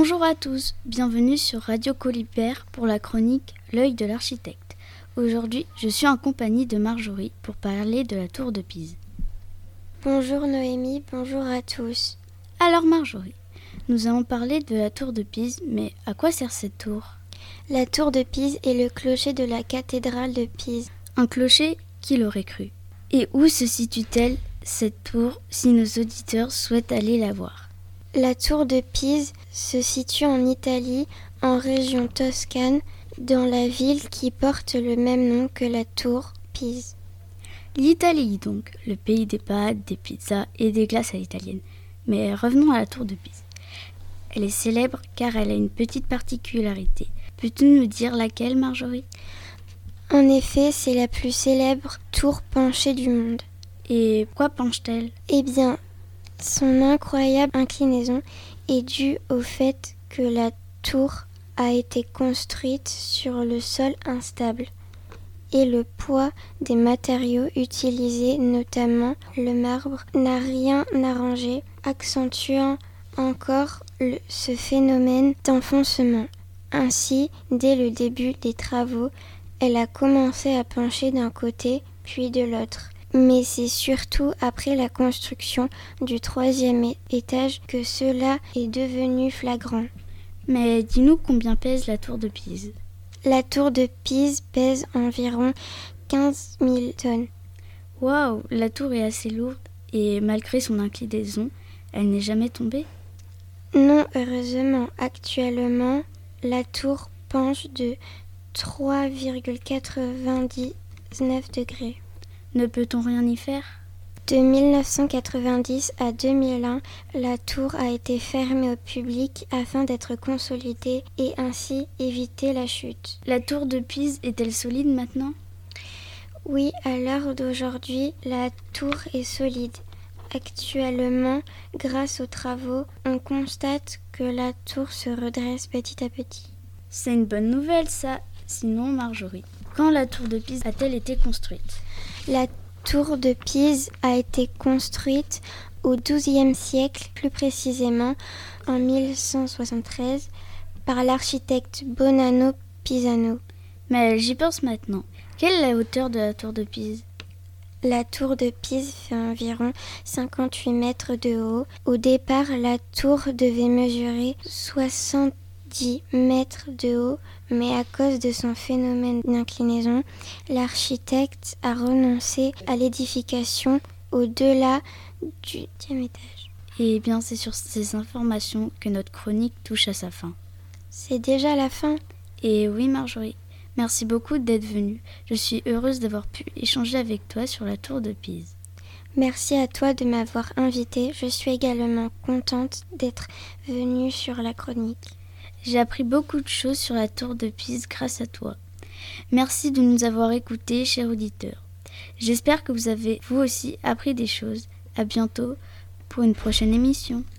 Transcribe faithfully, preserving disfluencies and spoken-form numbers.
Bonjour à tous, bienvenue sur Radio Colibert pour la chronique L'œil de l'architecte. Aujourd'hui, je suis en compagnie de Marjorie pour parler de la tour de Pise. Bonjour Noémie, bonjour à tous. Alors Marjorie, nous allons parler de la tour de Pise, mais à quoi sert cette tour ? La tour de Pise est le clocher de la cathédrale de Pise. Un clocher, qui l'aurait cru ? Et où se situe-t-elle, cette tour, si nos auditeurs souhaitent aller la voir ? La tour de Pise se situe en Italie, en région Toscane, dans la ville qui porte le même nom que la tour Pise. L'Italie donc, le pays des pâtes, des pizzas et des glaces à l'italienne. Mais revenons à la tour de Pise. Elle est célèbre car elle a une petite particularité. Peux-tu nous dire laquelle, Marjorie ? En effet, c'est la plus célèbre tour penchée du monde. Et pourquoi penche-t-elle ? Eh bien, son incroyable inclinaison est due au fait que la tour a été construite sur le sol instable et le poids des matériaux utilisés, notamment le marbre, n'a rien arrangé, accentuant encore le, ce phénomène d'enfoncement. Ainsi, dès le début des travaux, elle a commencé à pencher d'un côté puis de l'autre. Mais c'est surtout après la construction du troisième étage que cela est devenu flagrant. Mais dis-nous combien pèse la tour de Pise ? La tour de Pise pèse environ quinze mille tonnes. Waouh, la tour est assez lourde et malgré son inclinaison, elle n'est jamais tombée ? Non, heureusement, actuellement, la tour penche de trois virgule quatre-vingt-dix-neuf degrés. Ne peut-on rien y faire ? De mille neuf cent quatre-vingt-dix à deux mille un, la tour a été fermée au public afin d'être consolidée et ainsi éviter la chute. La tour de Pise est-elle solide maintenant ? Oui, à l'heure d'aujourd'hui, la tour est solide. Actuellement, grâce aux travaux, on constate que la tour se redresse petit à petit. C'est une bonne nouvelle ça. Sinon, Marjorie, quand la tour de Pise a-t-elle été construite ? La tour de Pise a été construite au douzième siècle, plus précisément en mille cent soixante-treize, par l'architecte Bonanno Pisano. Mais j'y pense maintenant. Quelle est la hauteur de la tour de Pise ? La tour de Pise fait environ cinquante-huit mètres de haut. Au départ, la tour devait mesurer soixante-dix mètres de haut, mais à cause de son phénomène d'inclinaison, l'architecte a renoncé à l'édification au-delà du dixième étage. Eh bien, c'est sur ces informations que notre chronique touche à sa fin. C'est déjà la fin ? Et oui, Marjorie, merci beaucoup d'être venue. Je suis heureuse d'avoir pu échanger avec toi sur la tour de Pise. Merci à toi de m'avoir invitée. Je suis également contente d'être venue sur la chronique. J'ai appris beaucoup de choses sur la tour de Pise grâce à toi. Merci de nous avoir écoutés, chers auditeurs. J'espère que vous avez, vous aussi, appris des choses. À bientôt pour une prochaine émission.